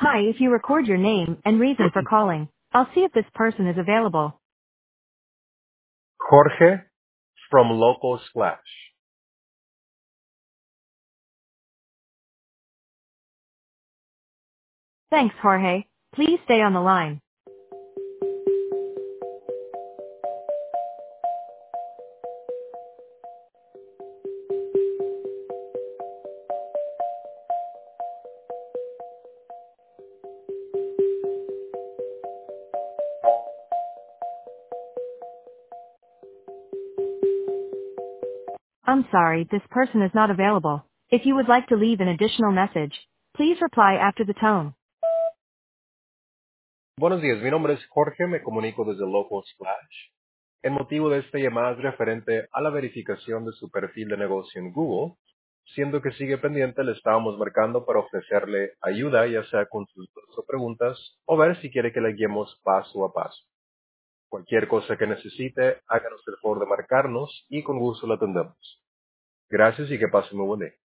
Hi, if you record your name and reason for calling, I'll see if this person is available. Jorge from Local Splash. Thanks, Jorge. Please stay on the line. I'm sorry, this person is not available. If you would like to leave an additional message, please reply after the tone. Buenos días, mi nombre es Jorge, me comunico desde Local Splash. El motivo de esta llamada es referente a la verificación de su perfil de negocio en Google. Siendo que sigue pendiente, le estábamos marcando para ofrecerle ayuda, ya sea con sus dudas o preguntas, o ver si quiere que le guiemos paso a paso. Cualquier cosa que necesite, háganos el favor de marcarnos y con gusto la atendemos. Gracias y que pase muy buen día.